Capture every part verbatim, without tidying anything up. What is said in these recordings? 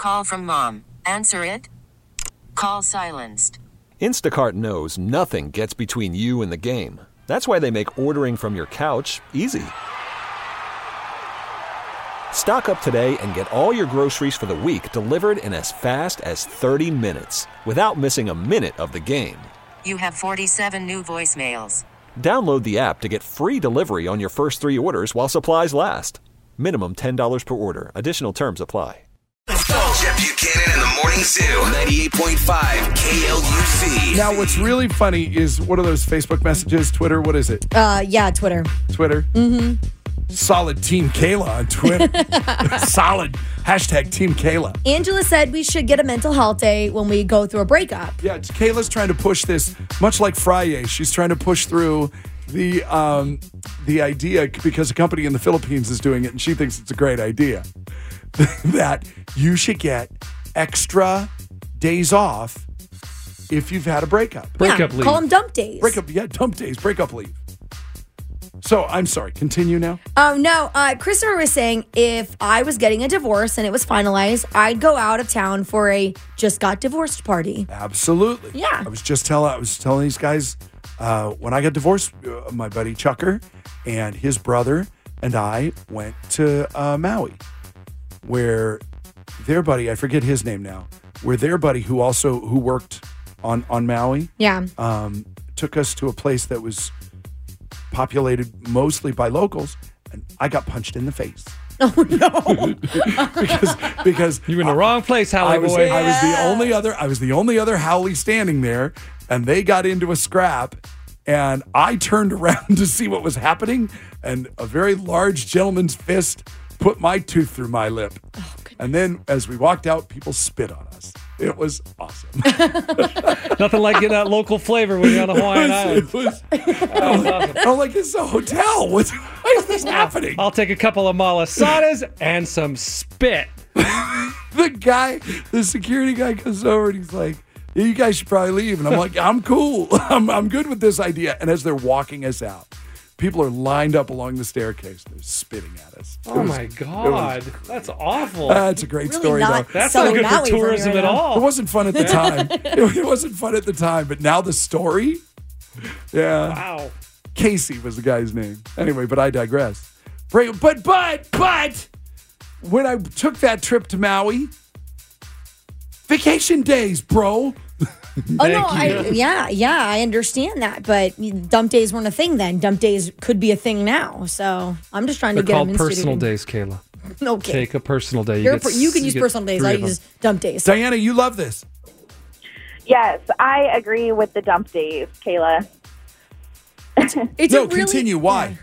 Call from mom. Answer it. Call silenced. Instacart knows nothing gets between you and the game. That's why they make ordering from your couch easy. Stock up today and get all your groceries for the week delivered in as fast as thirty minutes without missing a minute of the game. You have forty-seven new voicemails. Download the app to get free delivery on your first three orders while supplies last. Minimum ten dollars per order. Additional terms apply. Jeff Buchanan in the Morning Zoo, ninety-eight point five K L U C. Now, what's really funny is, what are those Facebook messages? Twitter? What is it? Uh, yeah, Twitter. Twitter? Mm-hmm. Solid Team Kayla on Twitter. Solid. Hashtag Team Kayla. Angela said we should get a mental health day when we go through a breakup. Yeah, Kayla's trying to push this, much like Friday. She's trying to push through the um, the idea, because a company in the Philippines is doing it, and she thinks it's a great idea, that you should get extra days off if you've had a breakup. Breakup yeah, leave. Call them dump days. Breakup, yeah, dump days, breakup leave. So, I'm sorry, continue now. Oh, no. Uh, Christopher was saying if I was getting a divorce and it was finalized, I'd go out of town for a just got divorced party. Absolutely. Yeah. I was just telling, I was telling these guys, uh, when I got divorced, uh, my buddy Chucker and his brother and I went to uh, Maui, where their buddy, I forget his name now, where their buddy who also, who worked on, on Maui, yeah, um, took us to a place that was populated mostly by locals, and I got punched in the face. Oh no! because because you were in the I, wrong place, Howley I was, boy. I was the only other. I was the only other Howley standing there, and they got into a scrap, and I turned around to see what was happening, and a very large gentleman's fist put my tooth through my lip. Oh, and then, as we walked out, people spit on us. It was awesome. Nothing like getting that local flavor when you're on the Hawaiian Islands. It was, I was, awesome. I'm like, it's a hotel. What's, why is this happening? I'll take a couple of malasadas and some spit. The guy, the security guy comes over and he's like, yeah, you guys should probably leave. And I'm like, I'm cool. I'm, I'm good with this idea. And as they're walking us out, people are lined up along the staircase. They're spitting at us. Oh, was, my God. That's awful. That's uh, a great really story, not though. That's not good Maui for tourism right at all. It wasn't fun at the time. it, it wasn't fun at the time, but now the story, yeah. Wow. Casey was the guy's name. Anyway, but I digress. But, but, but, when I took that trip to Maui, vacation days, bro. Oh, no, I, yeah, yeah, I understand that. But dump days weren't a thing then. Dump days could be a thing now. So I'm just trying They're to get them instituted. instituted. Personal days, Kayla. Okay. Take a personal day. You, you, get, you can you use personal days. I use dump days. Diana, you love this. Yes, I agree with the dump days, Kayla. It's no, a really, continue. Why?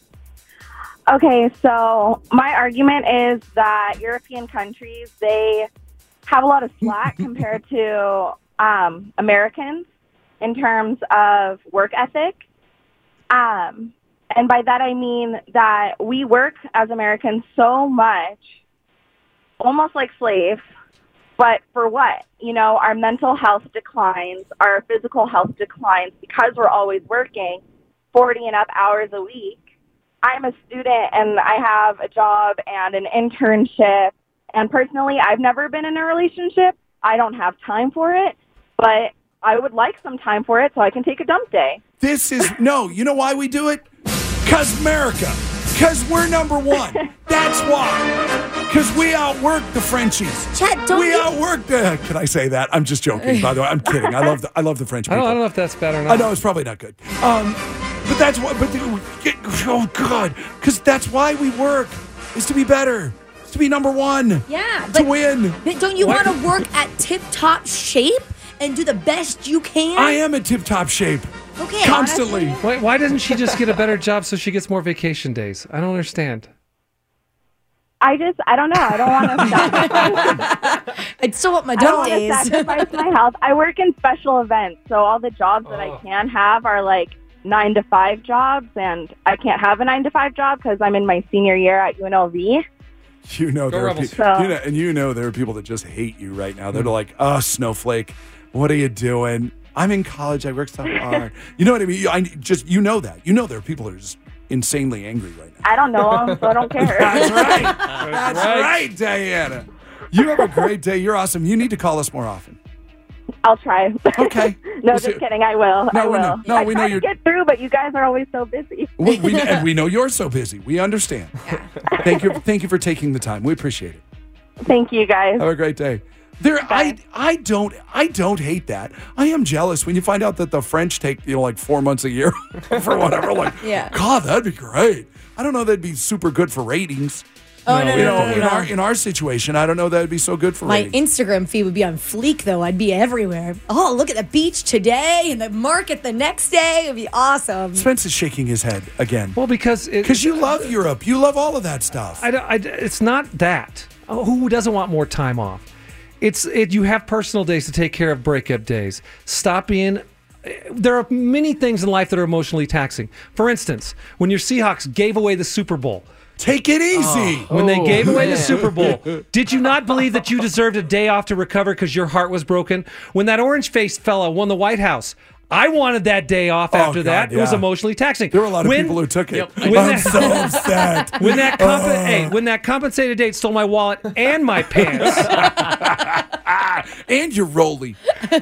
Okay, so my argument is that European countries, they have a lot of slack compared to um, Americans in terms of work ethic. Um, and by that I mean that we work as Americans so much, almost like slaves, but for what? You know, our mental health declines, our physical health declines because we're always working forty and up hours a week. I'm a student and I have a job and an internship. And personally, I've never been in a relationship. I don't have time for it, but I would like some time for it so I can take a dump day. This is, no, you know why we do it? Because America. Because we're number one. That's why. Because we outwork the Frenchies. Chet, don't we you- outwork the, can I say that? I'm just joking, by the way. I'm kidding. I love the, I love the French people. I don't, I don't know if that's bad or not. I know, it's probably not good. Um, but that's why, but, the, oh, God. Because that's why we work, is to be better. To be number one. Yeah. To win. But don't you want to work at tip-top shape and do the best you can? I am in tip-top shape. Okay. Constantly. Why, why doesn't she just get a better job so she gets more vacation days? I don't understand. I just, I don't know. I don't want to sacrifice. I'd still want my I don't dump days. want to sacrifice my health. I work in special events, so all the jobs that Oh. I can have are like nine to five jobs, and I can't have a nine to five job because I'm in my senior year at U N L V. You know, Go there are Rebels. people, So- you know, and you know there are people that just hate you right now. They're like, "Oh, Snowflake, what are you doing? I'm in college. I work so hard." You know what I mean? I just, you know that. You know there are people that are just insanely angry right now. I don't know them, so I don't care. That's right. That's right, Diana. You have a great day. You're awesome. You need to call us more often. I'll try. Okay. no, We'll just see. kidding. I will. No, I we will. know- no, I we try know to you're- get through, but you guys are always so busy. We, we, and we know you're so busy. We understand. Thank you. Thank you for taking the time. We appreciate it. Thank you, guys. Have a great day. There, I, I don't, I don't hate that. I am jealous when you find out that the French take, you know, like four months a year for whatever. Like, Yeah. God, that'd be great. I don't know that'd be super good for ratings. Oh, no, no, You no, know, no, in no. our in our situation, I don't know that'd be so good for My ratings. Instagram feed would be on fleek, though. I'd be everywhere. Oh, look at the beach today and the market the next day. It'd be awesome. Spence is shaking his head again Well, because it, because you love Europe. You love all of that stuff. I, don't- I, it's not that. Oh, who doesn't want more time off? It's it. You have personal days to take care of breakup days. Stop being. There are many things in life that are emotionally taxing. For instance, when your Seahawks gave away the Super Bowl. Take it easy. When they gave away the Super Bowl, did you not believe that you deserved a day off to recover because your heart was broken? When that orange-faced fella won the White House, I wanted that day off Oh, after God, that. It was yeah. emotionally taxing. There were a lot of When- people who took it. When I'm that- so upset. When that comp- Uh. hey, when that compensated date stole my wallet and my pants. And you're rolly.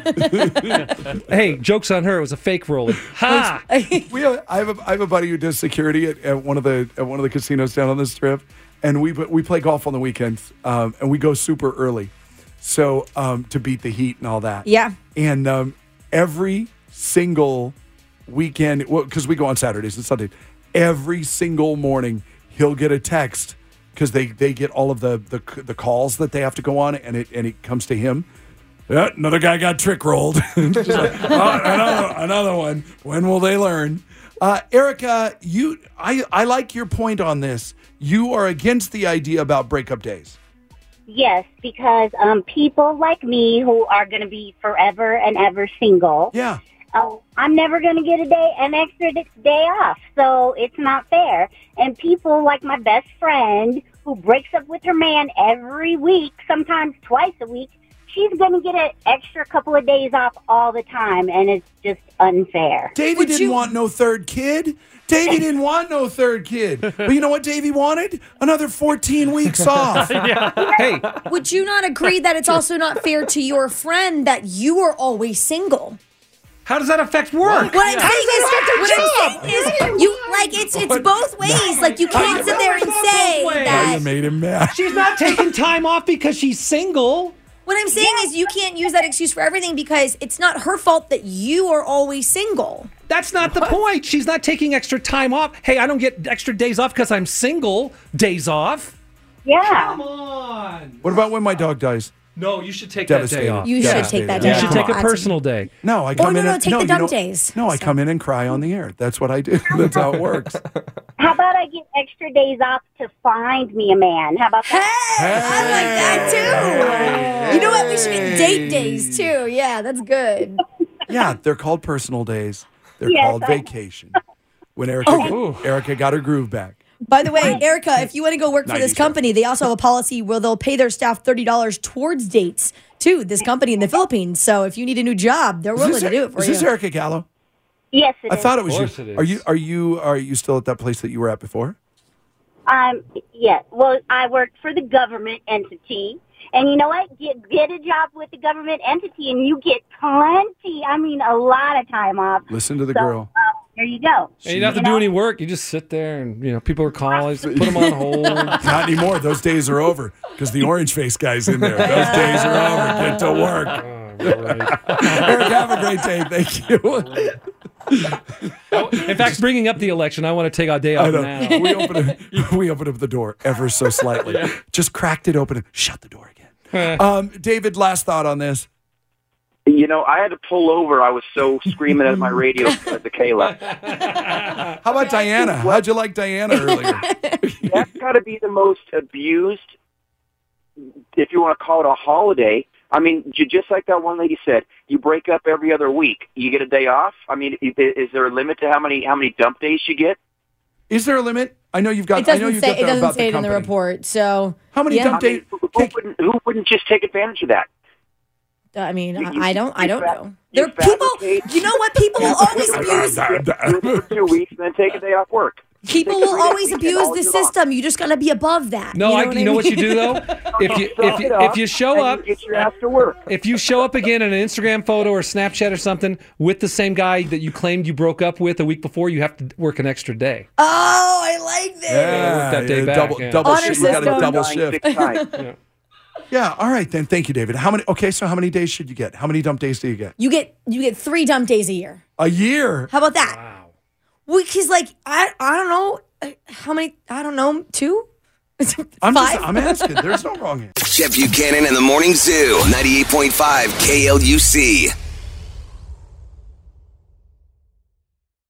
Hey, joke's on her. It was a fake rolling. Ha! We have, I have a I have a buddy who does security at, at one of the at one of the casinos down on the strip, and we we play golf on the weekends, um, and we go super early, so um, to beat the heat and all that. Yeah. And um, every single weekend, well, because we go on Saturdays and Sundays, every single morning he'll get a text because they, they get all of the, the the calls that they have to go on, and it and it comes to him. Yeah, another guy got trick rolled. Just like, oh, another, another one. When will they learn? Uh, Erica, you, I, I like your point on this. You are against the idea about breakup days. Yes, because um, people like me who are going to be forever and ever single, Yeah. uh, I'm never going to get a day, an extra d- day off. So it's not fair. And people like my best friend who breaks up with her man every week, sometimes twice a week, she's going to get an extra couple of days off all the time, and it's just unfair. Davey Would didn't you- want no third kid. Davey didn't want no third kid. But you know what Davey wanted? Another fourteen weeks off. Hey, Would you not agree that it's also not fair to your friend that you are always single? how does that affect work? What I'm saying is, what I'm saying is, you like it's it's both ways. Like you can't sit there and say ways. Oh, you that. made him mad. She's not taking time off because she's single. What I'm saying is, you can't use that excuse for everything because it's not her fault that you are always single. That's not the point. She's not taking extra time off. Hey, I don't get extra days off because I'm single. Days off. Yeah. Come on. What about when my dog dies? No, you should take that day Devastated. off. You Yeah. should take that You day You should off. take a That's- personal day. No, I come no, in no, and take the you dump know- days. No, I So- come in and cry on the air. That's what I do. That's how it works. How about I get extra days off to find me a man? How about Hey, that? I like that too. You know what? We should get date days too. Yeah, that's good. Yeah, they're called personal days. They're Yes, called I- vacation. When Erica Oh. Erica got her groove back. By the way, Erica, if you want to go work for this nineties show. company, they also have a policy where they'll pay their staff thirty dollars towards dates to this company in the Philippines. So if you need a new job, they're Is willing this, to do it for is you. this Erica Gallo? Yes, it I is. thought it was Of course you. it is. Are you are you are you still at that place that you were at before? Um, yeah. Well, I work for the government entity, and you know what? Get get a job with the government entity, and you get plenty. I mean, a lot of time off. Listen to the So, girl. um, there you go. And you don't have to You do know? any work. You just sit there and, you know, people are calling. Put them on hold. Not anymore. Those days are over because the orange face guy's in there. Those days are over. Get to work. Erica, have a great day. Thank you. In fact, bringing up the election, I want to take a day I off know. now. We opened it, we opened up the door ever so slightly. Just cracked it open and shut the door again. Um, David, last thought on this. You know, I had to pull over. I was so screaming at my radio at the Kayla. How about Diana? How'd you like Diana earlier? That's got to be the most abused, if you want to call it a holiday. I mean, j- just like that one lady said, you break up every other week. You get a day off. I mean, is, is there a limit to how many how many dump days you get? Is there a limit? I know you've got. It I know doesn't you've say got it that doesn't about say the it in the company. report. So How many yeah. dump I mean, days? who, who wouldn't, who wouldn't just take advantage of that? I mean, You- I I don't I don't you fa- know. you There are people. fabricate- You know what? People will always abuse. Do it for two weeks and then take a day off work. People Take will every day always weekend abuse all the year long. system. You just got to be above that. No, you know I, what you I know what mean? you do though? If you if Suck you, it up, if you show and up, you get your ass to work. if you show up again in an Instagram photo or Snapchat or something with the same guy that you claimed you broke up with a week before, you have to work an extra day. Oh, I like this. Yeah, work that day yeah, back, double, yeah. double Honor shift. You got a system. double Dying shift. six times. Yeah. Yeah. All right then. Thank you, David. How many? Okay, so how many days should you get? How many dump days do you get? You get you get three dump days a year. A year. How about that? Wow. Because like I I don't know uh, how many. I don't know two. I'm Five? just. I'm asking. There's no wrong answer. Jeff Buchanan and the Morning Zoo, ninety-eight point five K L U C.